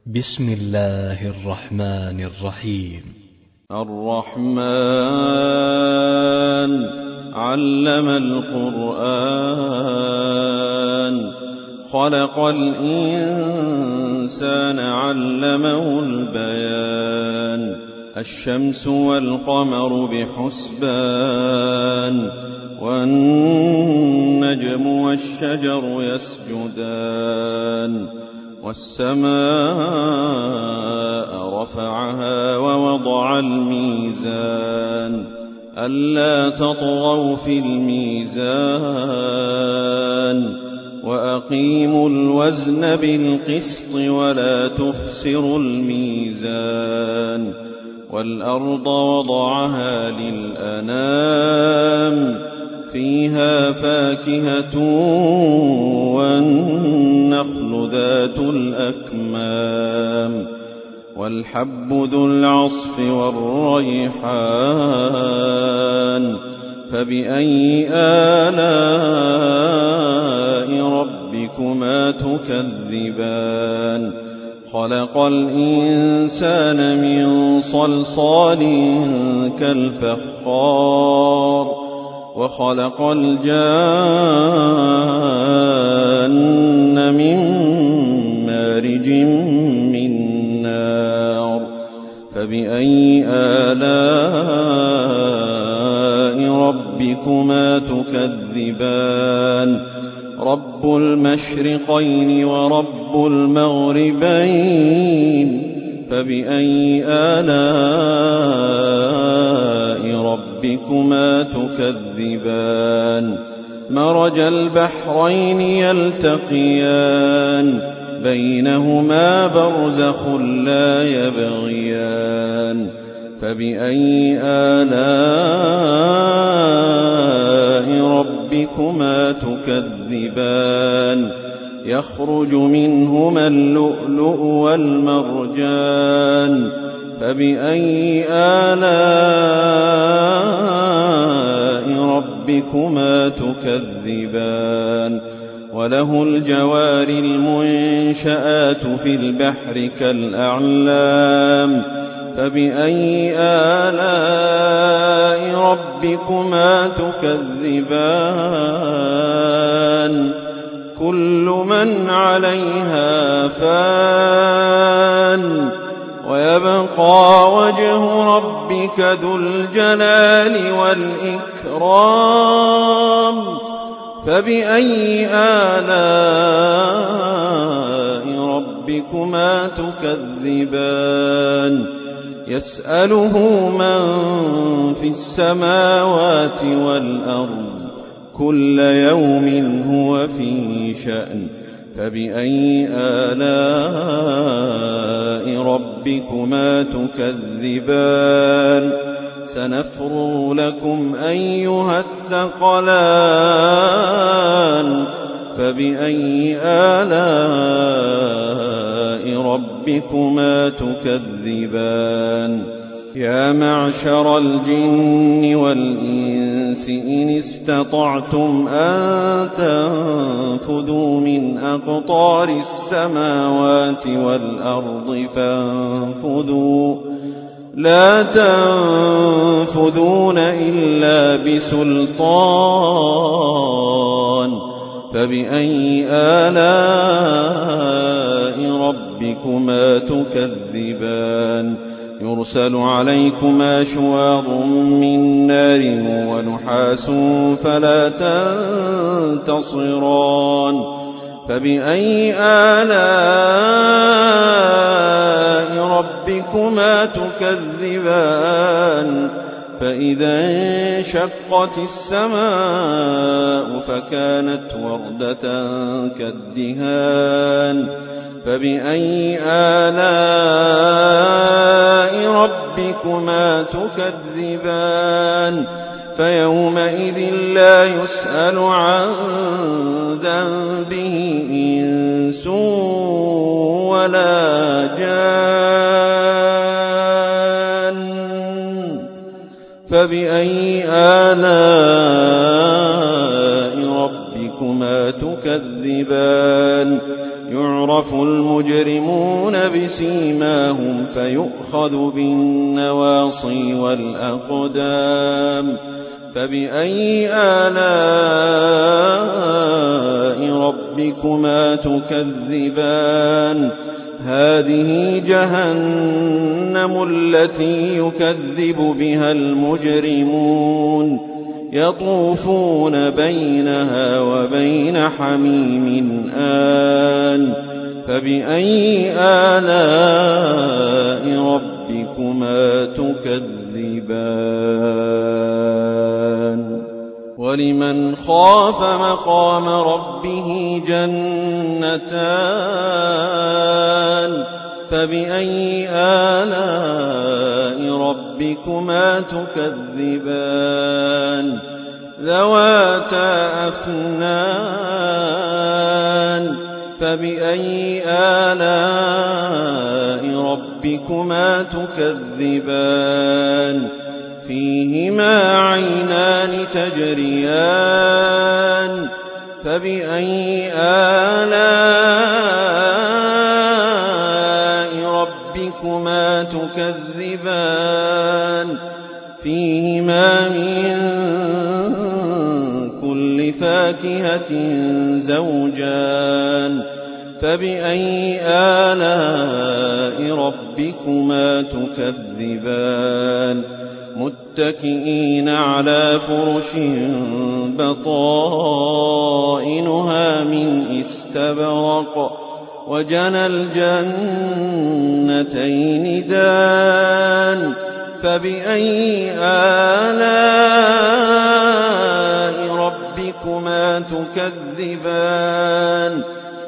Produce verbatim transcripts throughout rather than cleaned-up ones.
بسم الله الرحمن الرحيم. الرحمن علم القرآن خلق الإنسان علمه البيان الشمس والقمر بحسبان والنجم والشجر يسجدان والسماء رفعها ووضع الميزان ألا تطغوا في الميزان وأقيموا الوزن بالقسط ولا تخسروا الميزان والأرض وضعها للأنام فيها فاكهة والنخل ذات الأكمام والحب ذو العصف والريحان فبأي آلاء ربكما تكذبان خلق الإنسان من صلصال كالفخار وخلق الجان من مارج من نار فبأي آلاء ربكما تكذبان رب المشرقين ورب المغربين فبأي آلاء ربكما تكذبان مرج البحرين يلتقيان بينهما برزخ لا يبغيان فبأي آلاء ربكما تكذبان يخرج منهما اللؤلؤ والمرجان فبأي آلاء ربكما تكذبان وله الجوار المنشآت في البحر كالأعلام فبأي آلاء ربكما تكذبان كل من عليها فان ويبقى وجه ربك ذو الجلال والإكرام فبأي آلاء ربكما تكذبان يسأله من في السماوات والأرض كل يوم هو في شأن فبأي آلاء ربكما تكذبان سنفرغ لكم أيها الثقلان فبأي آلاء ربكما تكذبان يا معشر الجن والإنس إن استطعتم أن تنفذوا من أقطار السماوات والأرض فانفذوا لا تنفذون إلا بسلطان فبأي آلاء ربكما تكذبان يرسل عليكما شواظ من نار ونحاس فلا تنتصران فبأي آلاء ربكما تكذبان فإذا انشقت السماء فكانت وردة كالدهان فبأي آلاء ربكما تكذبان فيومئذ لا يسأل عن ذنبه إنس ولا جان فبأي آلاء ربكما ربكما تكذبان يعرف المجرمون بسيماهم فيؤخذ بالنواصي والأقدام فبأي آلاء ربكما تكذبان هذه جهنم التي يكذب بها المجرمون يطوفون بينها وبين حميم آن فبأي آلاء ربكما تكذبان ولمن خاف مقام ربه جنتان فبأي آلاء ربكما تكذبان ذواتا أفنان فبأي آلاء ربكما تكذبان فيهما عينان تجريان فبأي آلاء ربكما تكذبان فيهما من كل فاكهة زوجان فبأي آلاء ربكما تكذبان متكئين على فرش بطائنها من استبرق وجنى الجنتين دان فبأي آلاء ربكما تكذبان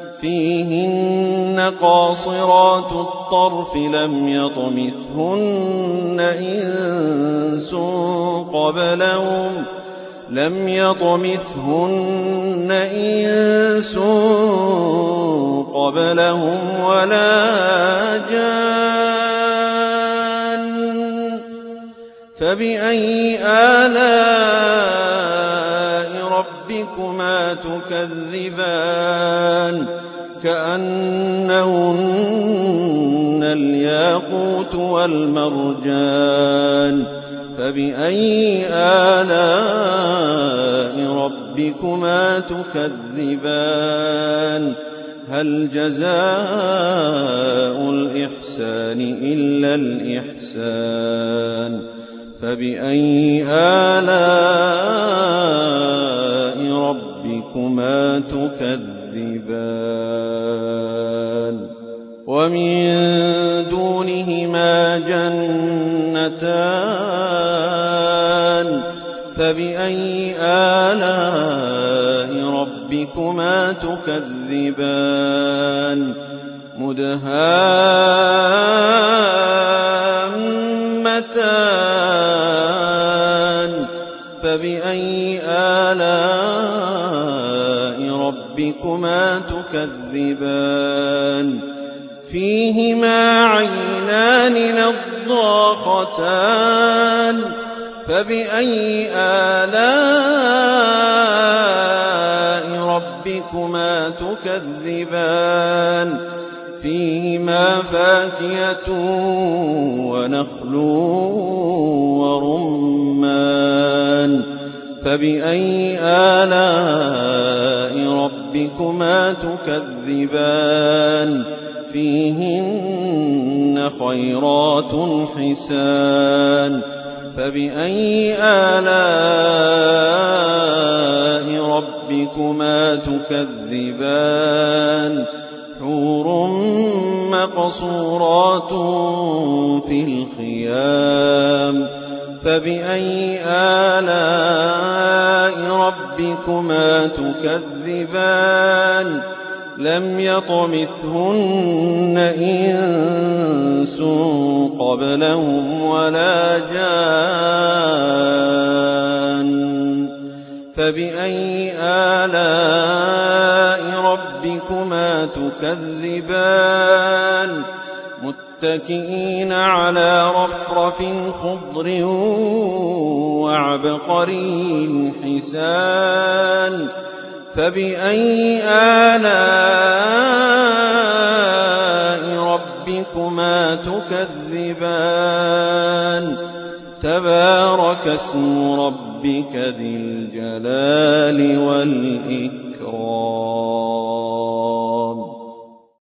فيهن قاصرات الطرف لم يطمثهن إنس قبلهم لم يطمثهن إنس قبلهم ولا جان فبأي آلاء ربكما تكذبان كأنهن الياقوت والمرجان فبأي آلاء ربكما تكذبان هل جزاء الإحسان إلا الإحسان فبأي آلاء ربكما تكذبان ومن دونهما جنتان فبأي آلاء ربكما تكذبان مدهامتان فبأي آلاء ربكما تكذبان فيهما عينان نضاختان فبأي آلاء ربكما تكذبان فيهما فاكهة ونخل ورمان فبأي آلاء ربكما تكذبان فيهن خيرات حسان فبأي آلاء ربكما تكذبان حور مقصورات في الخيام فبأي آلاء ربكما تكذبان لم يطمثهن إنس قبلهم ولا جان فبأي آلاء ربكما تكذبان متكئين على رفرف خضر وعبقري حسان فبأي آلاء ربكما تكذبان تبارك اسم ربك ذي الجلال والإكرام